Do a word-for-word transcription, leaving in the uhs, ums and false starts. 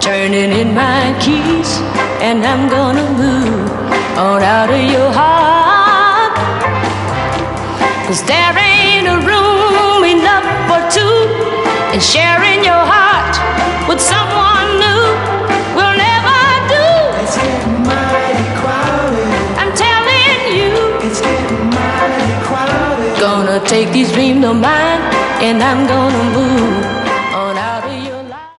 turning in my keys, and I'm gonna move on out of your heart. 'Cause there ain't a room enough for two, and sharing your heart with someone new will never do. It's getting mighty crowded. I'm telling you, it's getting mighty crowded. Gonna take these dreams of mine, and I'm gonna move